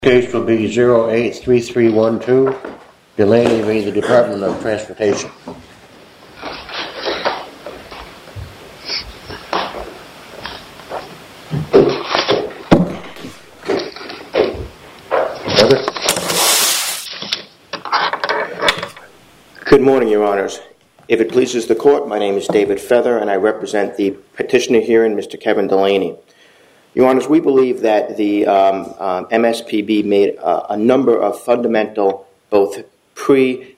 Case will be 083312, Delaney v. the Department of Transportation. Good morning, Your Honors. If it pleases the Court, my name is David Feather, and I represent the petitioner herein, Mr. Kevin Delaney. Your Honors, we believe that the MSPB made a number of fundamental, both pre-hearing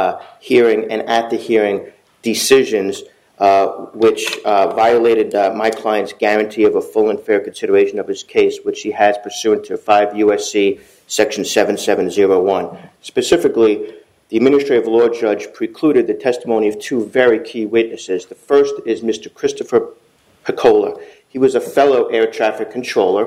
and at the hearing decisions which violated my client's guarantee of a full and fair consideration of his case, which he has pursuant to 5 U.S.C. Section 7701. Specifically, the administrative law judge precluded the testimony of two very key witnesses. The first is Mr. Christopher Piccola. He was a fellow air traffic controller.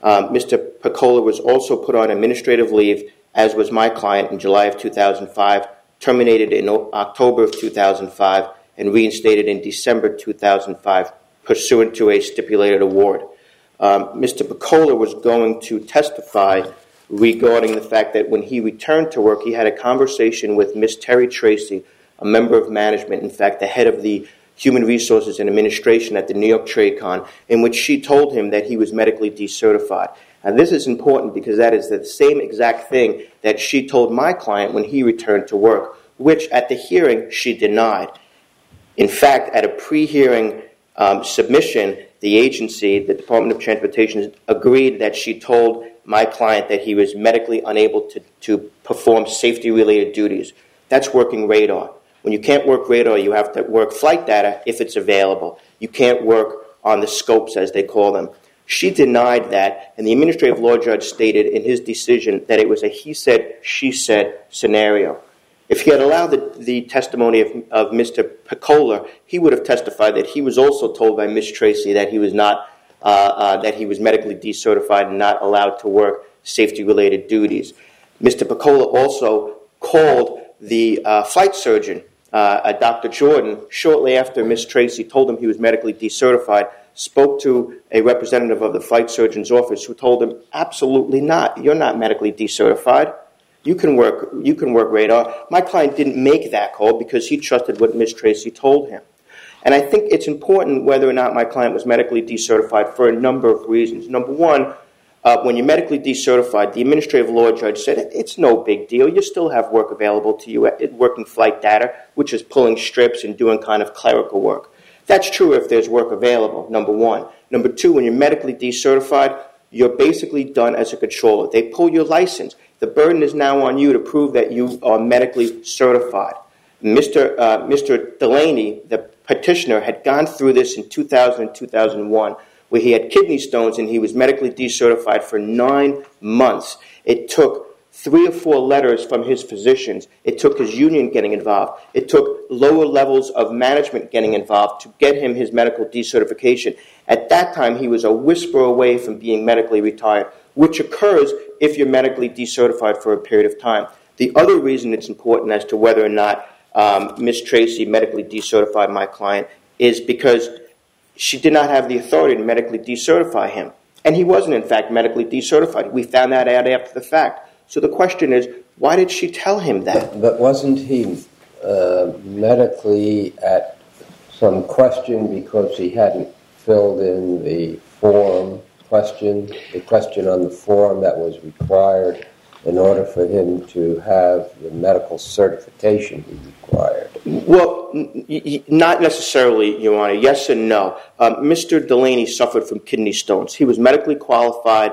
Mr. Piccola was also put on administrative leave, as was my client, in July of 2005, terminated in October of 2005, and reinstated in December 2005, pursuant to a stipulated award. Mr. Piccola was going to testify regarding the fact that when he returned to work, he had a conversation with Ms. Terry Tracy, a member of management, in fact, the head of the Human Resources and Administration at the New York Trade Con, in which she told him that he was medically decertified. And this is important because that is the same exact thing that she told my client when he returned to work, which at the hearing she denied. In fact, at a pre-hearing submission, the agency, the Department of Transportation, agreed that she told my client that he was medically unable to perform safety-related duties. That's working radar. When you can't work radar, you have to work flight data if it's available. You can't work on the scopes, as they call them. She denied that, and the administrative law judge stated in his decision that it was a he said, she said scenario. If he had allowed the testimony of Mr. Piccola, he would have testified that he was also told by Ms. Tracy that he was not that he was medically decertified and not allowed to work safety-related duties. Mr. Piccola also called the flight surgeon, Dr. Jordan, shortly after Ms. Tracy told him he was medically decertified, spoke to a representative of the flight surgeon's office who told him, absolutely not, you're not medically decertified. You can work radar. My client didn't make that call because he trusted what Ms. Tracy told him. And I think it's important whether or not my client was medically decertified for a number of reasons. Number one, when you're medically decertified, the administrative law judge said, it's no big deal. You still have work available to you at working flight data, which is pulling strips and doing kind of clerical work. That's true if there's work available, number one. Number two, when you're medically decertified, you're basically done as a controller. They pull your license. The burden is now on you to prove that you are medically certified. Mr. Delaney, the petitioner, had gone through this in 2000 and 2001, where he had kidney stones and he was medically decertified for 9 months. It took 3 or 4 letters from his physicians. It took his union getting involved. It took lower levels of management getting involved to get him his medical decertification. At that time, he was a whisper away from being medically retired, which occurs if you're medically decertified for a period of time. The other reason it's important as to whether or not Ms. Tracy medically decertified my client is because she did not have the authority to medically decertify him. And he wasn't, in fact, medically decertified. We found that out after the fact. So the question is, why did she tell him that? But wasn't he medically at some question because he hadn't filled in the form question, the question on the form that was required in order for him to have the medical certification he required? Well, not necessarily, Your Honor. Yes and no. Mr. Delaney suffered from kidney stones. He was medically qualified,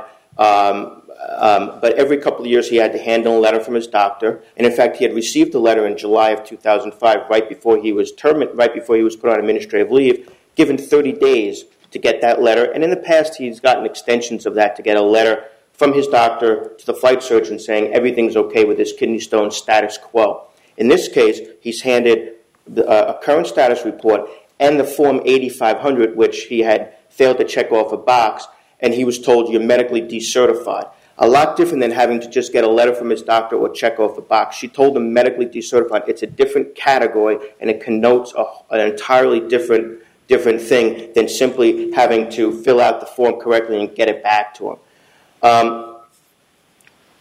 but every couple of years he had to handle a letter from his doctor. And in fact, he had received a letter in July of 2005, right before he was put on administrative leave, given 30 days to get that letter. And in the past, he's gotten extensions of that to get a letter from his doctor to the flight surgeon saying everything's okay with his kidney stone status quo. In this case, he's handed a current status report and the Form 8500, which he had failed to check off a box, and he was told you're medically decertified. A lot different than having to just get a letter from his doctor or check off a box. She told him medically decertified. It's a different category, and it connotes an entirely different thing than simply having to fill out the form correctly and get it back to him.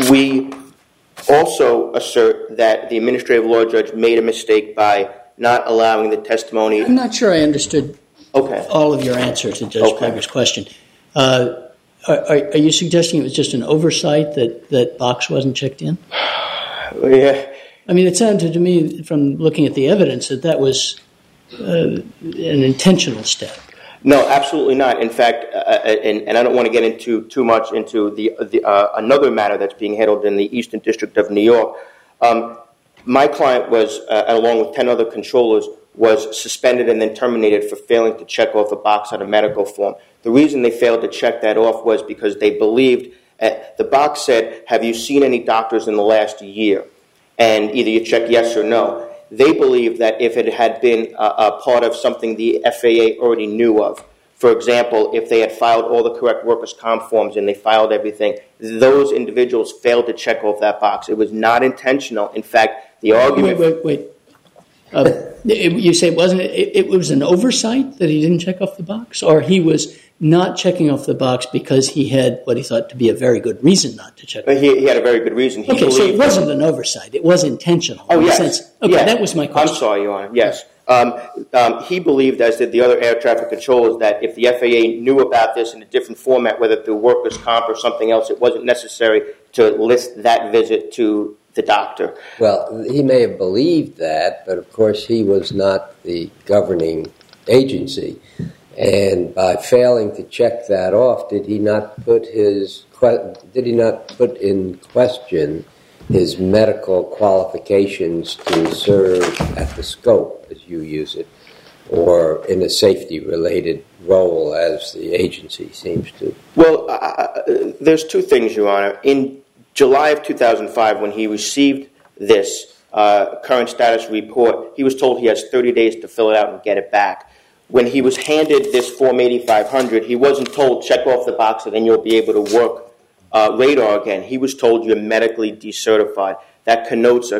We also assert that the administrative law judge made a mistake by not allowing the testimony. I'm not sure I understood all of your answer to Judge Plager's question. Are you suggesting it was just an oversight that Box wasn't checked in? Yeah. I mean, it sounded to me from looking at the evidence that was an intentional step. No, absolutely not. In fact, and I don't want to get into too much into the another matter that's being handled in the Eastern District of New York. My client was, along with 10 other controllers, was suspended and then terminated for failing to check off a box on a medical form. The reason they failed to check that off was because they believed the box said, "Have you seen any doctors in the last year?" And either you check yes or no. They believed that if it had been a part of something the FAA already knew of, for example, if they had filed all the correct workers' comp forms and they filed everything, those individuals failed to check off that box. It was not intentional. In fact, the argument... Wait. You say it was an oversight that he didn't check off the box? Or he was not checking off the box because he had what he thought to be a very good reason not to check off? He had a very good reason. So it wasn't an oversight. It was intentional. Oh, yes. Okay, yes. That was my question. I'm sorry, Your Honor. Yes. He believed, as did the other air traffic controllers, that if the FAA knew about this in a different format, whether through workers' comp or something else, it wasn't necessary to list that visit to the doctor. Well, he may have believed that, but of course he was not the governing agency. And by failing to check that off, did he not put in question his medical qualifications to serve at the scope, as you use it, or in a safety-related role as the agency seems to? Well, there's two things, Your Honor. In July of 2005, when he received this current status report, he was told he has 30 days to fill it out and get it back. When he was handed this Form 8500, he wasn't told, check off the box and then you'll be able to work radar again. He was told you're medically decertified. That connotes a...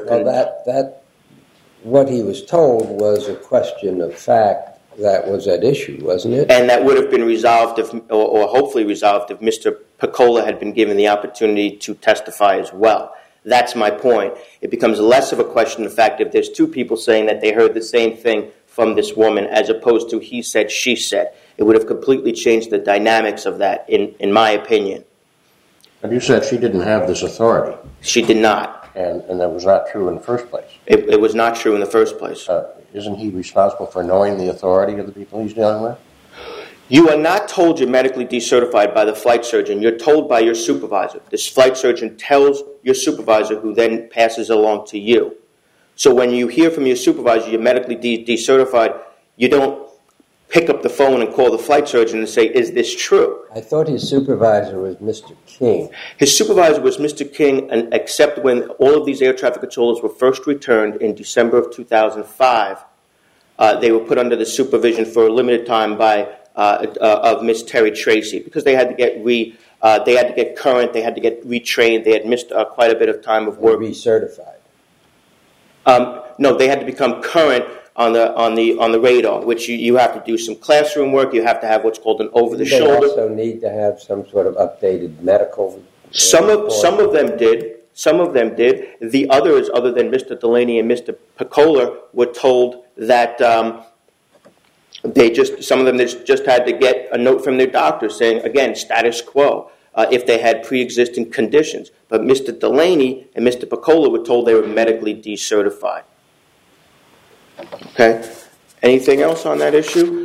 What he was told was a question of fact that was at issue, wasn't it? And that would have been resolved, or hopefully resolved, if Mr. Piccola had been given the opportunity to testify as well. That's my point. It becomes less of a question of fact if there's two people saying that they heard the same thing from this woman as opposed to he said, she said. It would have completely changed the dynamics of that, in my opinion. And you said she didn't have this authority. She did not. And that was not true in the first place. It was not true in the first place. Isn't he responsible for knowing the authority of the people he's dealing with? You are not told you're medically decertified by the flight surgeon. You're told by your supervisor. This flight surgeon tells your supervisor, who then passes along to you. So when you hear from your supervisor you're medically decertified, you don't pick up the phone and call the flight surgeon and say, is this true? I thought his supervisor was Mr. King. His supervisor was Mr. King, except when all of these air traffic controllers were first returned in December of 2005. They were put under the supervision for a limited time of Miss Terry Tracy, because they had to get current, they had to get retrained, they had missed quite a bit of time of work. Recertified. No, they had to become current on the radar, which you have to do some classroom work. You have to have what's called an over-the-shoulder. They also need to have some sort of updated medical. Some of them did. Some of them did. The others, other than Mr. Delaney and Mr. Piccola, were told that some of them just had to get a note from their doctor saying, again, status quo, if they had pre-existing conditions. But Mr. Delaney and Mr. Piccola were told they were medically decertified. Okay. Anything else on that issue?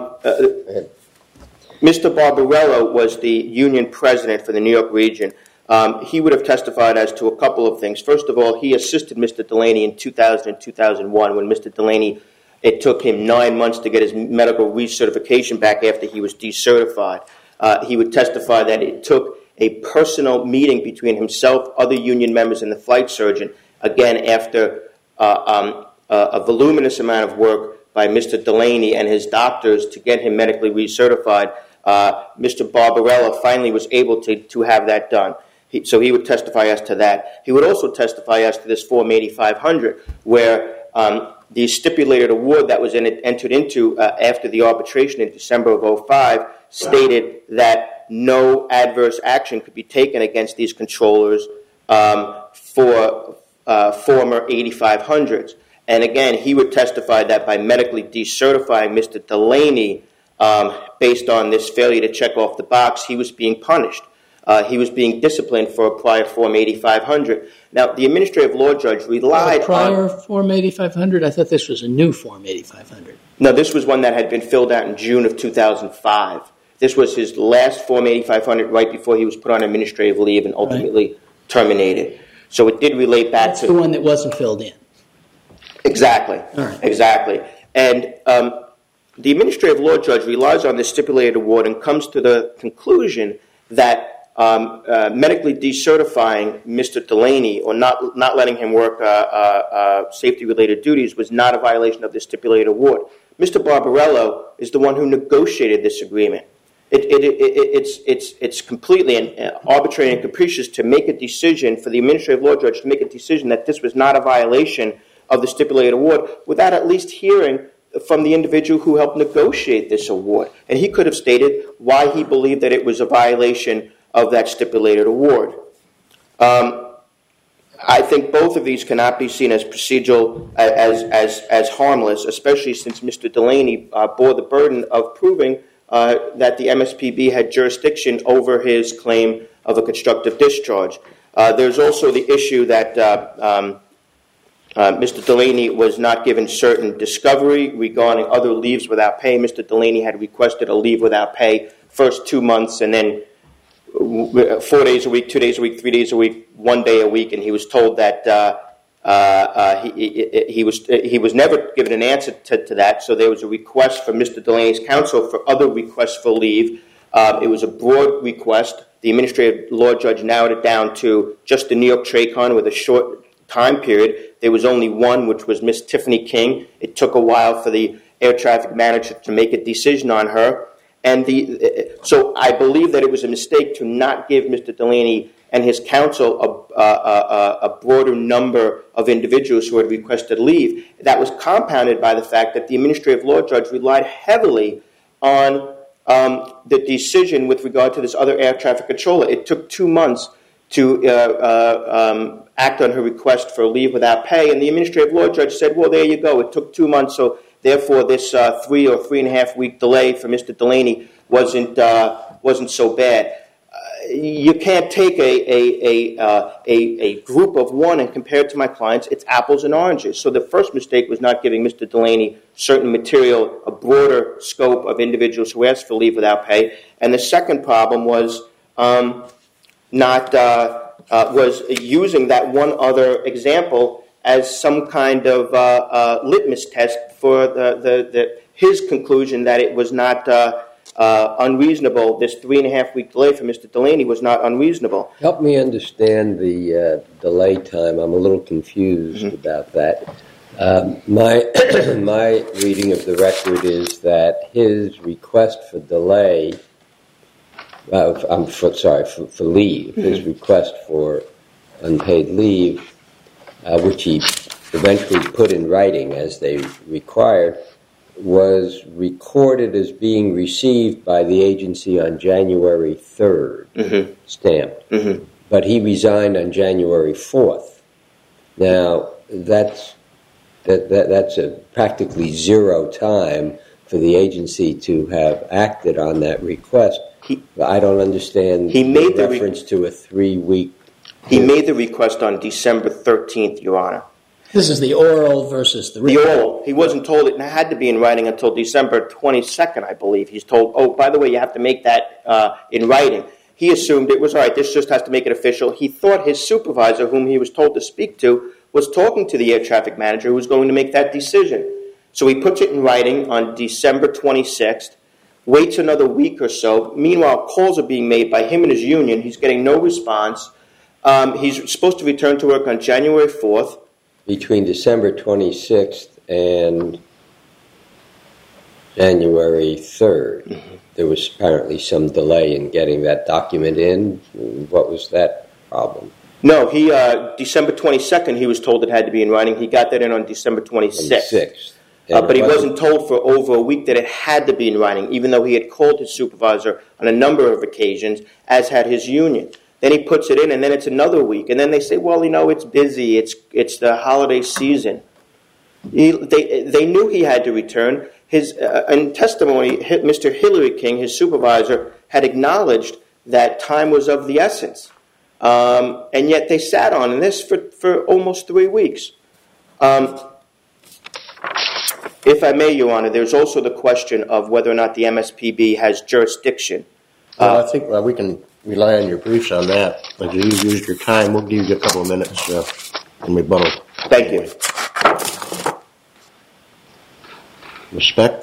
Mr. Barbarello was the union president for the New York region. He would have testified as to a couple of things. First of all, he assisted Mr. Delaney in 2000 and 2001 when Mr. Delaney, it took him 9 months to get his medical recertification back after he was decertified. He would testify that it took a personal meeting between himself, other union members, and the flight surgeon, again, after a voluminous amount of work by Mr. Delaney and his doctors to get him medically recertified. Mr. Barbarello finally was able to have that done. So he would testify as to that. He would also testify as to this Form 8500, where the stipulated award that was entered into after the arbitration in December of 2005 stated that no adverse action could be taken against these controllers for former 8500s. And again, he would testify that by medically decertifying Mr. Delaney based on this failure to check off the box, he was being punished. He was being disciplined for a prior Form 8500. Now, the administrative law judge relied prior Form 8500? I thought this was a new Form 8500. No, this was one that had been filled out in June of 2005. This was his last Form 8500 right before he was put on administrative leave and ultimately terminated. So it did relate back That's to... the one that wasn't filled in. Exactly. All right. Exactly. And the administrative law judge relies on this stipulated award and comes to the conclusion that medically decertifying Mr. Delaney or not letting him work safety-related duties was not a violation of the stipulated award. Mr. Barbarello is the one who negotiated this agreement. It's completely arbitrary and capricious to make a decision, for the administrative law judge to make a decision that this was not a violation of the stipulated award without at least hearing from the individual who helped negotiate this award. And he could have stated why he believed that it was a violation of that stipulated award. I think both of these cannot be seen as procedural, as harmless, especially since Mr. Delaney bore the burden of proving that the MSPB had jurisdiction over his claim of a constructive discharge. There's also the issue that Mr. Delaney was not given certain discovery regarding other leaves without pay. Mr. Delaney had requested a leave without pay first 2 months and then 4 days a week, 2 days a week, 3 days a week, 1 day a week, and he was told that he was never given an answer to that. So there was a request from Mr. Delaney's counsel for other requests for leave. It was a broad request. The administrative law judge narrowed it down to just the New York Tracon with a short time period. There was only one, which was Miss Tiffany King. It took a while for the air traffic manager to make a decision on her. And so I believe that it was a mistake to not give Mr. Delaney and his counsel a broader number of individuals who had requested leave. That was compounded by the fact that the administrative law judge relied heavily on the decision with regard to this other air traffic controller. It took 2 months to act on her request for leave without pay, and the administrative law judge said, well, there you go. It took 2 months, so therefore this 3 or 3.5 week delay for Mr. Delaney wasn't so bad. You can't take a group of one and compare it to my clients. It's apples and oranges. So the first mistake was not giving Mr. Delaney certain material, a broader scope of individuals who asked for leave without pay. And the second problem was was using that one other example as some kind of litmus test for his conclusion that it was not unreasonable. This 3.5 week delay for Mr. Delaney was not unreasonable. Help me understand the delay time. I'm a little confused about that. My reading of the record is that his request for delay, for leave, his request for unpaid leave, which he eventually put in writing as they required, was recorded as being received by the agency on January 3rd, stamped. But he resigned on January 4th. Now, that's a practically zero time for the agency to have acted on that request. I don't understand the reference to a 3 week. He made the request on December 13th, Your Honor. This is the oral versus the written. The oral. He wasn't told it had to be in writing until December 22nd, I believe. He's told, oh, by the way, you have to make that in writing. He assumed it was, all right, this just has to make it official. He thought his supervisor, whom he was told to speak to, was talking to the air traffic manager who was going to make that decision. So he puts it in writing on December 26th, waits another week or so. Meanwhile, calls are being made by him and his union. He's getting no response. He's supposed to return to work on January 4th. Between December 26th and January 3rd, there was apparently some delay in getting that document in. What was that problem? No, December 22nd, he was told it had to be in writing. He got that in on December 26th. But he wasn't told for over a week that it had to be in writing, even though he had called his supervisor on a number of occasions, as had his union. Then he puts it in, and then it's another week. And then they say, well, it's busy. It's the holiday season. They knew he had to return. In testimony, Mr. Hillary King, his supervisor, had acknowledged that time was of the essence. And yet they sat on this for almost 3 weeks. If I may, Your Honor, there's also the question of whether or not the MSPB has jurisdiction. Well, I think we can rely on your briefs on that. If you used your time, we'll give you a couple of minutes in rebuttal. Thank you. Respect.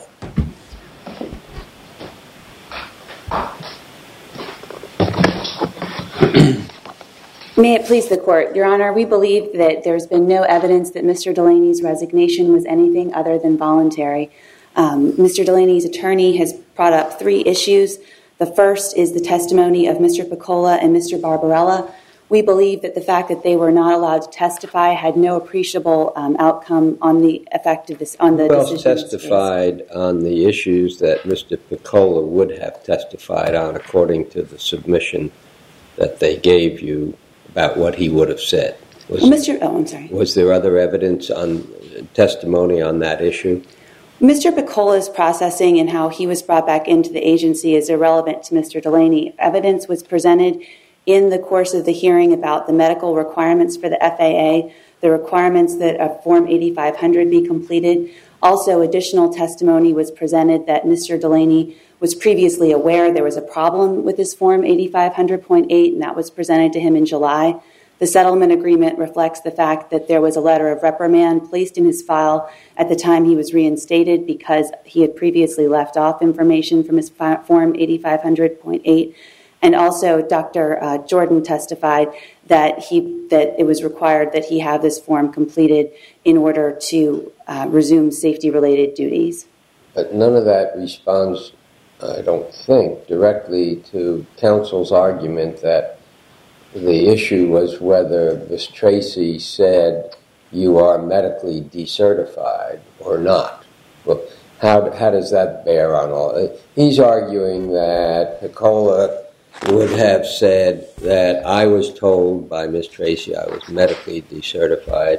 May it please the Court. Your Honor, we believe that there's been no evidence that Mr. Delaney's resignation was anything other than voluntary. Mr. Delaney's attorney has brought up 3 issues. The first is the testimony of Mr. Piccola and Mr. Barbarella. We believe that the fact that they were not allowed to testify had no appreciable outcome on the effect of this on the decision. Who else testified on the issues that Mr. Piccola would have testified on according to the submission that they gave you about what he would have said? Was there other evidence on testimony on that issue? Mr. Piccola's processing and how he was brought back into the agency is irrelevant to Mr. Delaney. Evidence was presented in the course of the hearing about the medical requirements for the FAA, the requirements that a Form 8500 be completed. Also, additional testimony was presented that Mr. Delaney was previously aware there was a problem with his Form 8500.8, and that was presented to him in July. The settlement agreement reflects the fact that there was a letter of reprimand placed in his file at the time he was reinstated because he had previously left off information from his Form 8500.8. And also, Dr. Jordan testified that it was required that he have this form completed in order to resume safety-related duties. But none of that responds, I don't think, directly to counsel's argument that the issue was whether Ms. Tracy said you are medically decertified or not. Well, how does that bear on all? He's arguing that Piccola would have said that I was told by Ms. Tracy I was medically decertified,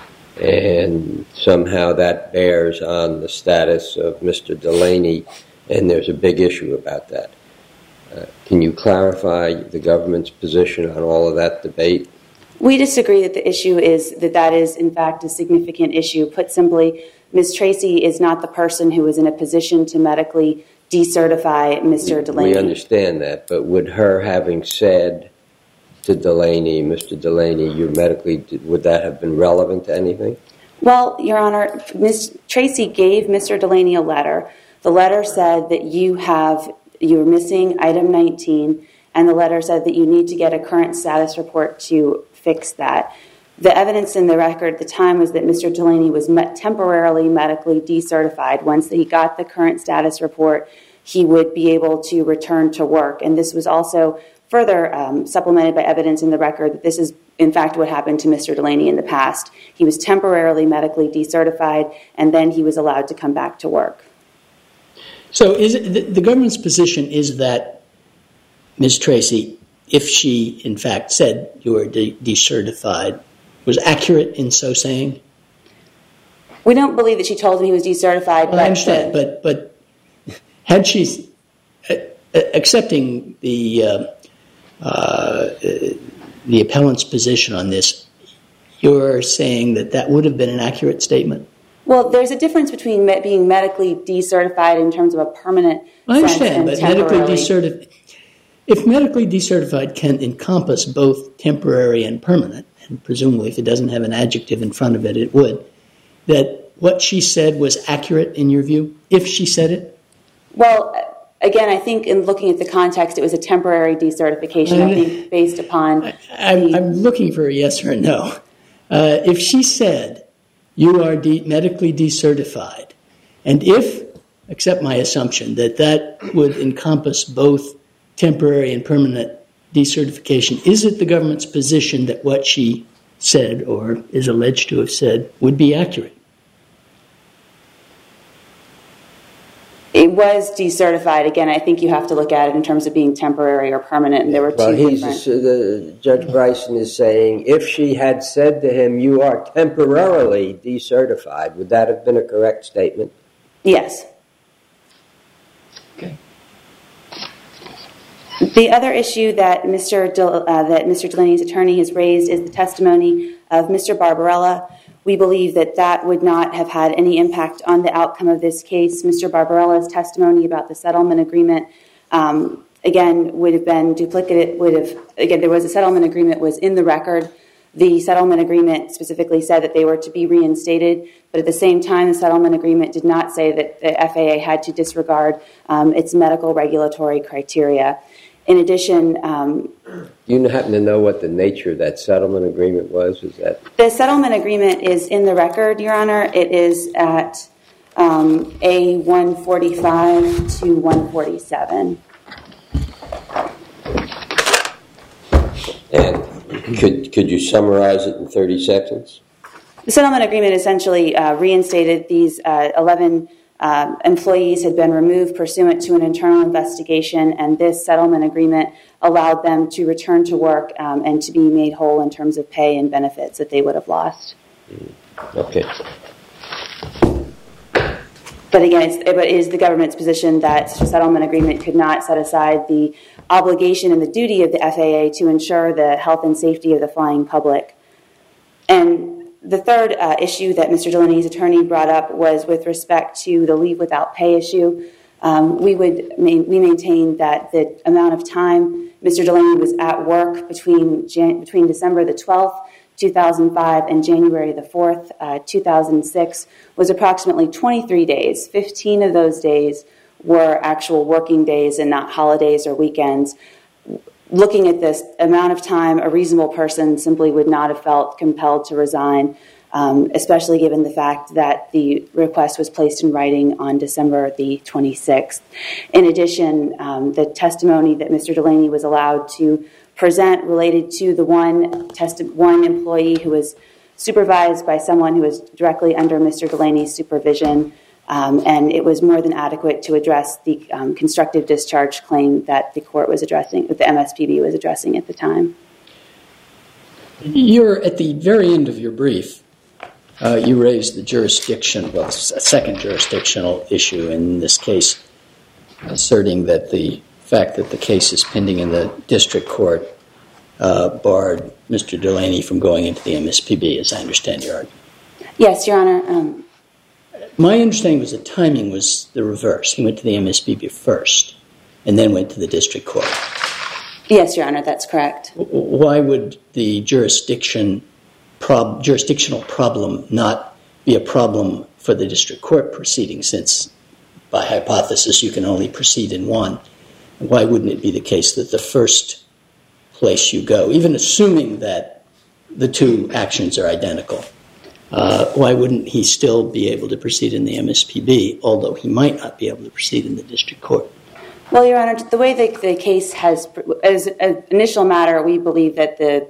and somehow that bears on the status of Mr. Delaney, and there's a big issue about that. Can you clarify the government's position on all of that debate? We disagree that the issue is that is, in fact, a significant issue. Put simply, Ms. Tracy is not the person who is in a position to medically decertify Mr. Delaney. We understand that, but would her having said to Delaney, Mr. Delaney, you're medically, would that have been relevant to anything? Well, Your Honor, Ms. Tracy gave Mr. Delaney a letter. The letter said that you're missing item 19, and the letter said that you need to get a current status report to fix that. The evidence in the record at the time was that Mr. Delaney was temporarily medically decertified. Once he got the current status report, he would be able to return to work. And this was also further supplemented by evidence in the record that this is, in fact, what happened to Mr. Delaney in the past. He was temporarily medically decertified, and then he was allowed to come back to work. So the government's position is that Ms. Tracy, if she, in fact, said you were decertified, was accurate in so saying? We don't believe that she told him he was decertified. Well, I understand, but had she, accepting the appellant's position on this, you're saying that would have been an accurate statement? Well, there's a difference between being medically decertified in terms of a permanent I understand, sense but if medically decertified can encompass both temporary and permanent, and presumably if it doesn't have an adjective in front of it, it would, that what she said was accurate in your view, if she said it? Well, again, I think in looking at the context, it was a temporary decertification, I think, based upon... I'm looking for a yes or a no. If she said you are medically decertified, and if, accept my assumption, that would encompass both temporary and permanent decertification, is it the government's position that what she said, or is alleged to have said, would be accurate? It was decertified. Again, I think you have to look at it in terms of being temporary or permanent, and there were two different... Judge Bryson is saying if she had said to him, you are temporarily decertified, would that have been a correct statement? Yes. Okay. The other issue that Mr. Delaney's attorney has raised is the testimony of Mr. Barbarella. We believe that that would not have had any impact on the outcome of this case. Mr. Barbarella's testimony about the settlement agreement, again, would have been duplicated. There was a settlement agreement was in the record. The settlement agreement specifically said that they were to be reinstated, but at the same time, the settlement agreement did not say that the FAA had to disregard its medical regulatory criteria. In addition, you happen to know what the nature of that settlement agreement was? The settlement agreement is in the record, Your Honor. It is at A145 to 147. And could you summarize it in 30 seconds? The settlement agreement essentially reinstated these 11 employees had been removed pursuant to an internal investigation, and this settlement agreement allowed them to return to work and to be made whole in terms of pay and benefits that they would have lost. Okay. But again, it is the government's position that such a settlement agreement could not set aside the obligation and the duty of the FAA to ensure the health and safety of the flying public. And the third issue that Mr. Delaney's attorney brought up was with respect to the leave without pay issue. We maintain that the amount of time Mr. Delaney was at work between December the 12th, 2005 and January the 4th, 2006 was approximately 23 days. 15 of those days were actual working days and not holidays or weekends. Looking at this amount of time, a reasonable person simply would not have felt compelled to resign, especially given the fact that the request was placed in writing on December the 26th. In addition, the testimony that Mr. Delaney was allowed to present related to the one employee who was supervised by someone who was directly under Mr. Delaney's supervision, and it was more than adequate to address the constructive discharge claim that the court was addressing, that the MSPB was addressing at the time. You're at the very end of your brief. You raised the a second jurisdictional issue in this case, asserting that the fact that the case is pending in the district court barred Mr. Delaney from going into the MSPB, as I understand your argument. Yes, Your Honor. My understanding was the timing was the reverse. He went to the MSPB first and then went to the district court. Yes, Your Honor, that's correct. Why would the jurisdictional problem not be a problem for the district court proceeding, since by hypothesis you can only proceed in one? Why wouldn't it be the case that the first place you go, even assuming that the two actions are identical, why wouldn't he still be able to proceed in the MSPB, although he might not be able to proceed in the district court? Well, Your Honor, the way the case has, as an initial matter, we believe that the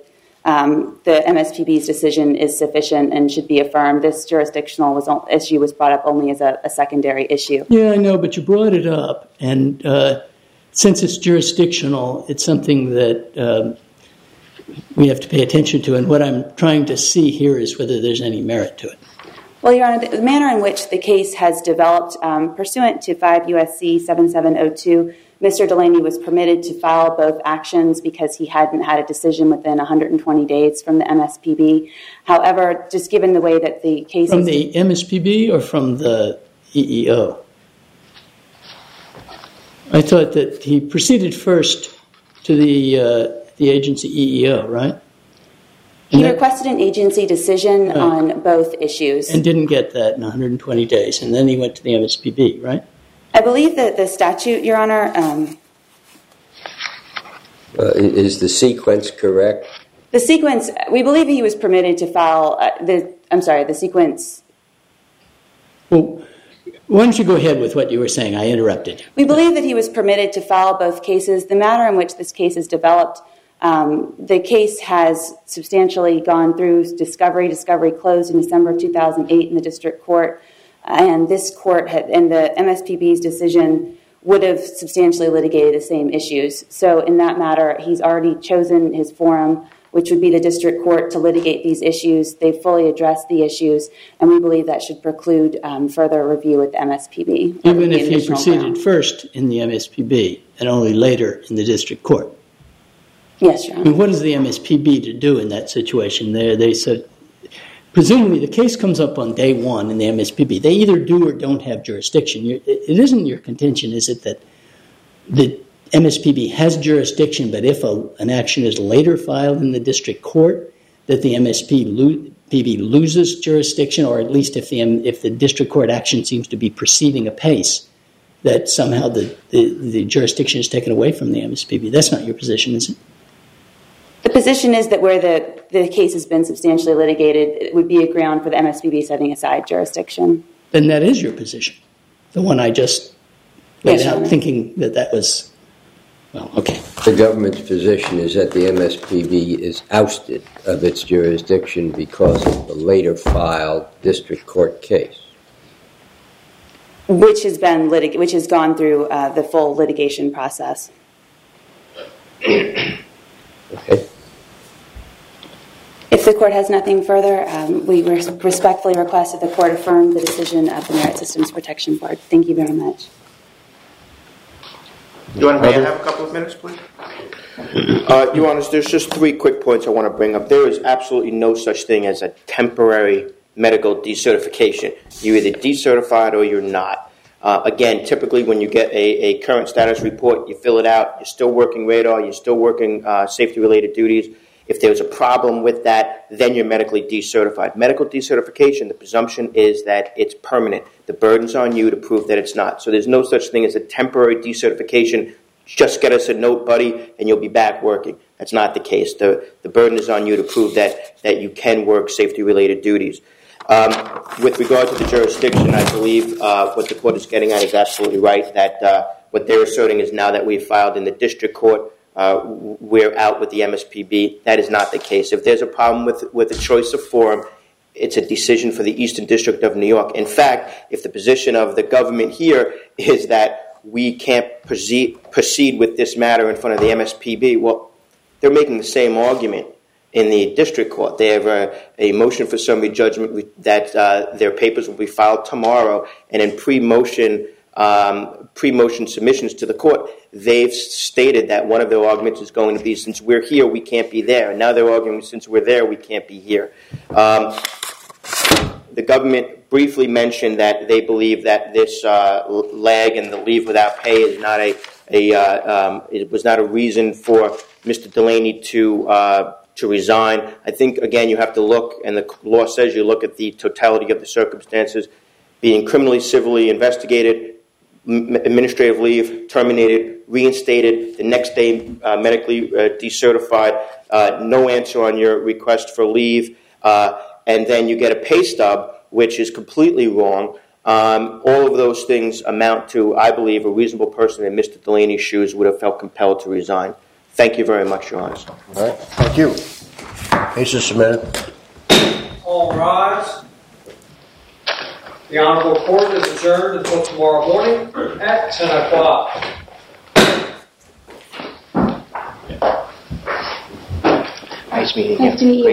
MSPB's decision is sufficient and should be affirmed. This jurisdictional issue was brought up only as a secondary issue. Yeah, I know, but you brought it up, and since it's jurisdictional, it's something that we have to pay attention to, and what I'm trying to see here is whether there's any merit to it. Well, Your Honor, the manner in which the case has developed, pursuant to 5 U.S.C. 7702, Mr. Delaney was permitted to file both actions because he hadn't had a decision within 120 days from the MSPB. However, just given the way that the case From the MSPB or from the EEO? I thought that he proceeded first to the agency EEO, right? He requested an agency decision on both issues. And didn't get that in 120 days, and then he went to the MSPB, right? I believe that the statute, Your Honor... is the sequence correct? The sequence, we believe he was permitted to file, the sequence... Well, why don't you go ahead with what you were saying? I interrupted you. We believe that he was permitted to file both cases. The manner in which this case is developed, the case has substantially gone through discovery. Discovery closed in December 2008 in the district court. and this court and the MSPB's decision would have substantially litigated the same issues. So in that matter, he's already chosen his forum, which would be the district court, to litigate these issues. They fully addressed the issues, and we believe that should preclude further review with the MSPB. Even if he proceeded first in the MSPB and only later in the district court? Yes, Your Honor. I mean, what is the MSPB to do in that situation? They said, presumably the case comes up on day one in the MSPB. They either do or don't have jurisdiction. It isn't your contention, is it, that the MSPB has jurisdiction, but if an action is later filed in the district court, that the MSPB loses jurisdiction, or at least if the district court action seems to be proceeding apace, that somehow the jurisdiction is taken away from the MSPB? That's not your position, is it? The position is that where the case has been substantially litigated, it would be a ground for the MSPB setting aside jurisdiction. Then that is your position, the one I just laid out, thinking that was, well, okay. The government's position is that the MSPB is ousted of its jurisdiction because of the later filed district court case, which has gone through the full litigation process. Okay. If the court has nothing further, we respectfully request that the court affirm the decision of the Merit Systems Protection Board. Thank you very much. Your Honor, may I have a couple of minutes, please? Your Honor, there's just 3 quick points I want to bring up. There is absolutely no such thing as a temporary medical decertification. You're either decertified or you're not. Again, typically when you get a current status report, you fill it out, you're still working radar, you're still working safety-related duties. If there's a problem with that, then you're medically decertified. Medical decertification, the presumption is that it's permanent. The burden's on you to prove that it's not. So there's no such thing as a temporary decertification. Just get us a note, buddy, and you'll be back working. That's not the case. The burden is on you to prove that you can work safety-related duties. With regard to the jurisdiction, I believe what the court is getting at is absolutely right, that what they're asserting is now that we've filed in the district court, we're out with the MSPB. That is not the case. If there's a problem with the choice of forum, it's a decision for the Eastern District of New York. In fact, if the position of the government here is that we can't proceed with this matter in front of the MSPB, well, they're making the same argument in the district court. They have a motion for summary judgment that their papers will be filed tomorrow, and in pre-motion submissions to the court, they've stated that one of their arguments is going to be, since we're here, we can't be there. And now they're arguing, since we're there, we can't be here. The government briefly mentioned that they believe that this lag and the leave without pay is not it was not a reason for Mr. Delaney to resign. I think, again, you have to look, and the law says you look at the totality of the circumstances, being criminally, civilly investigated, administrative leave, terminated, reinstated, the next day medically decertified, no answer on your request for leave, and then you get a pay stub, which is completely wrong. All of those things amount to, I believe, a reasonable person in Mr. Delaney's shoes would have felt compelled to resign. Thank you very much, Your Honor. All right. Thank you. Case is submitted. All rise. The Honorable Court is adjourned until tomorrow morning at 10 o'clock. Nice meeting you. Nice to meet you.